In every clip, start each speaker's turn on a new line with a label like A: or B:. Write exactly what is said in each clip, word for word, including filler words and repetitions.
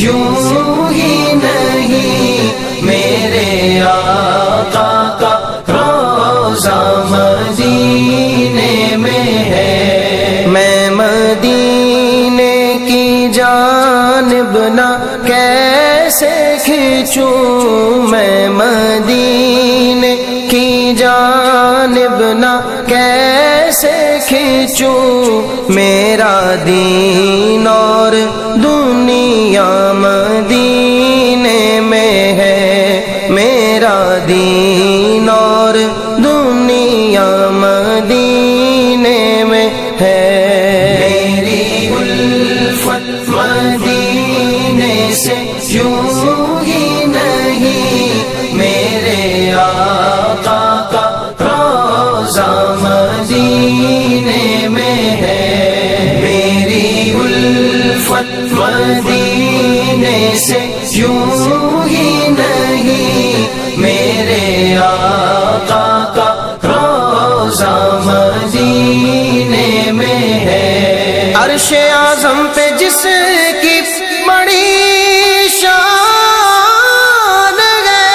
A: یوں ہی نہیں میرے آقا کا روضہ مدینے میں ہے۔ میں مدینے کی جانب نہ کیسے کھینچوں، میں مدینے کی جانب نہ کیسے کھینچوں، میرا دین اور دنیا مدینے میں ہے، میرا دین اور دنیا مدینے میں ہے۔ میری الفت مدینے سے یوں ہی نہیں میرے آقا کا روضہ مدینے میں ہے۔ میری الفت مدینے سے یوں ہی نہیں میرے آقا کا روضہ مدینے میں ہے۔ عرش اعظم پہ جس کی بڑی شان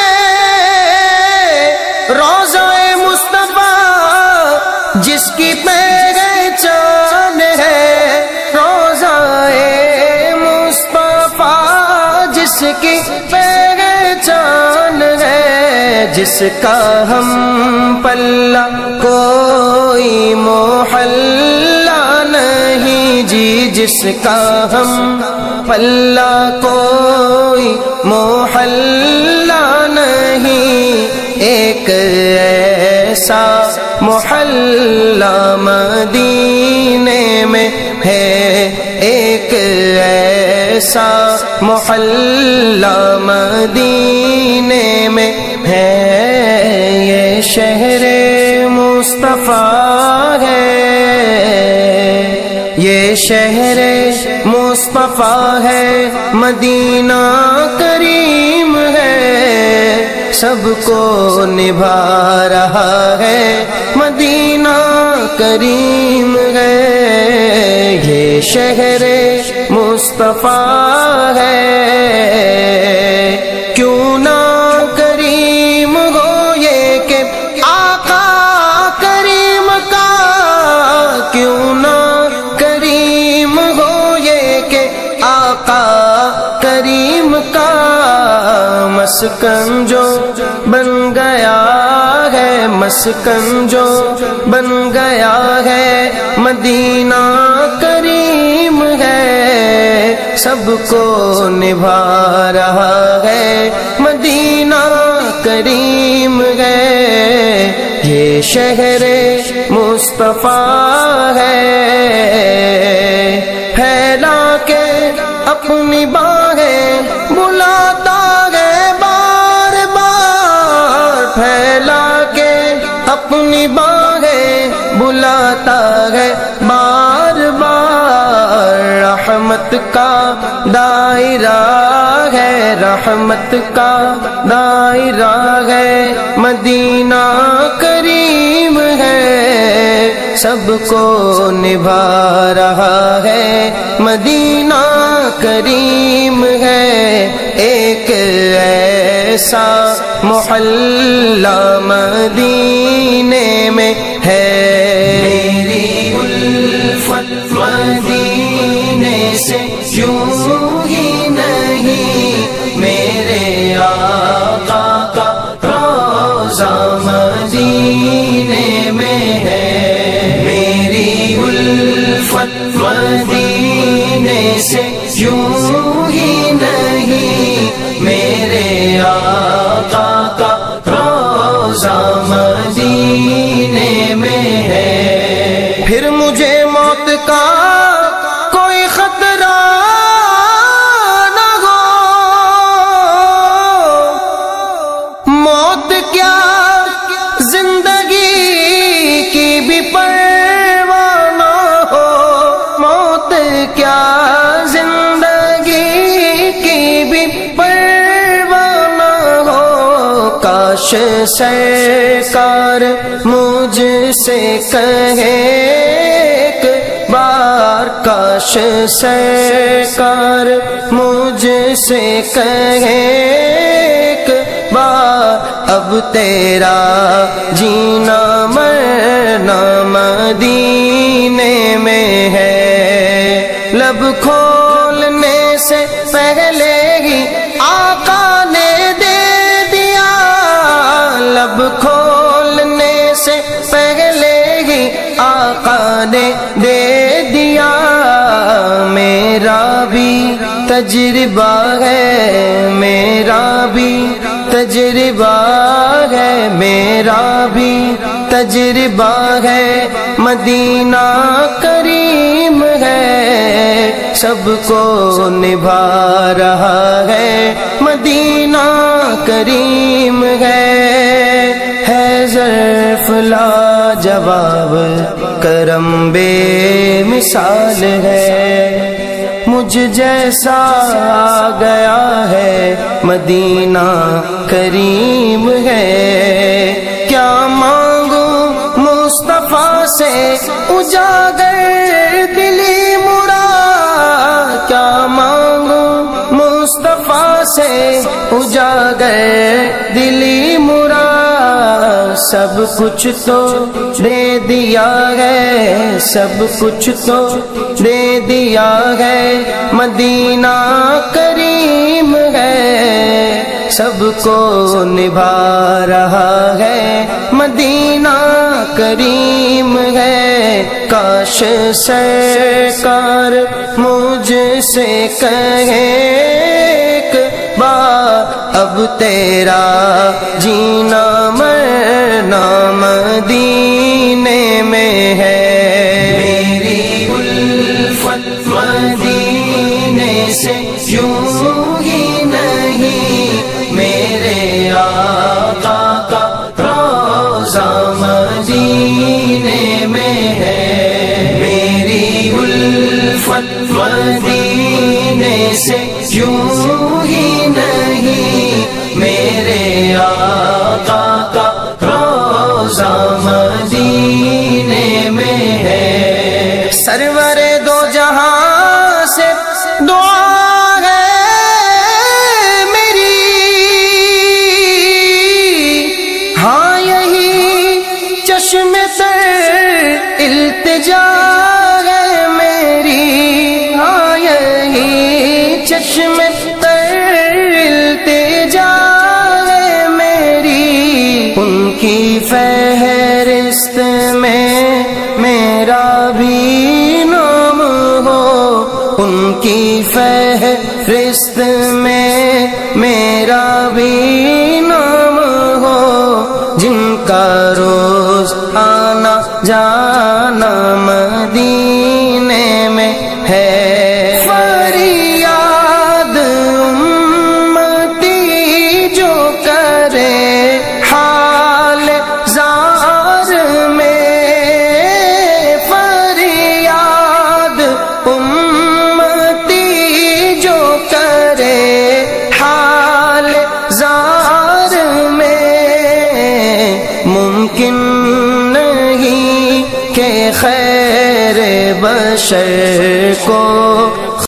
A: ہے، روضہ مصطفیٰ جس کی پہچان ہے، روضہ مصطفیٰ جس کی پہچان ہے، جس کا ہم پلہ کوئی محلہ نہیں جی، جس کا ہم پلہ کوئی محلہ نہیں، ایک ایسا محلہ مدینے میں ہے، ایک ایسا محلہ مدینے میں ہے، یہ شہر مصطفیٰ ہے، یہ شہر مصطفیٰ ہے، مدینہ کریم ہے، سب کو نبھا رہا ہے، مدینہ کریم ہے، یہ شہر مصطفیٰ ہے، کیوں نہ کریم ہو یہ کہ آقا کریم کا، کیوں نہ کریم ہو یہ کہ آقا کریم کا، مسکن جو بن گیا ہے، مسکن جو بن گیا ہے، مدینہ کریم ہے، سب کو نبھا رہا ہے، مدینہ کریم ہے، یہ شہر مصطفیٰ ہے، پھیلا کے اپنی باہیں بلاتا ہے بار بار، پھیلا کے اپنی باہیں بلاتا ہے بار بار، رحمت کا دائرہ ہے، رحمت کا دائرہ ہے، مدینہ کریم ہے، سب کو نبھا رہا ہے، مدینہ کریم ہے، ایک ایسا محلہ مدینے میں ہے۔ میری الفت مدینے سے یوں ہی نہیں میرے آقا کا روضہ مدینے میں ہے۔ میری الفت مدینے سے یوں ہی نہیں میرے آقا کا روضہ مدینے میں ہے۔ پھر مجھے موت کا کوئی خطرہ نہ ہو، موت کیا زندگی کی بھی پرواہ نہ ہو، موت کیا زندگی کی بھی پرواہ نہ ہو، کاش سرکار مجھ سے کہے ایک بار، کاش کاش سرکار مجھ سے کہے ایک بار اب تیرا جینا مرنا مدینے میں ہے، لب کھولنے سے پہلے ہی آقا نے دے دیا، لب کھولنے سے پہلے ہی آقا نے دے دیا، میرا بھی تجربہ ہے، میرا بھی تجربہ ہے، میرا بھی تجربہ ہے، مدینہ کریم ہے، سب کو نبھا رہا ہے، مدینہ کریم ہے، ہے ظرف لاجواب کرم بے مثال ہے، مجھ جیسا آ گیا ہے مدینہ کریم ہے، کیا مانگوں مصطفیٰ سے اجاگر دلی مراد، کیا مانگوں مصطفیٰ سے اجاگر دلی مراد، سب کچھ تو دے دیا ہے، سب کچھ تو دے دیا ہے، مدینہ کریم ہے، سب کو نبھا رہا ہے، مدینہ کریم ہے، کاش سرکار مجھ سے کہے ایک بار اب تیرا جینا مرنا مدینے میں ہے، میری الفت مدینے سے یوں ہی نہیں، میرے آقا کا روضہ مدینے میں ہے، میری الفت مدینے سے یوں ہی نہیں، میرے آقا کا روضہ مدینے میں ہے، سرور دو جہاں سے دعا ہے میری، ہاں یہی چشم تر التجا ہے میری، ہاں یہی چشم تر التجا ہے میری، ان کی فہرست میں میرا بھی نام ہو، ان کی فہرست میں میرا بھی نام ہو، جن کا روز آنا جانا مدینے میں ہے، فریاد امتی جو کرے حال زار میں، فریاد امتی جو کرے حال زار میں، ممکن نہیں کہ خیر بشر کو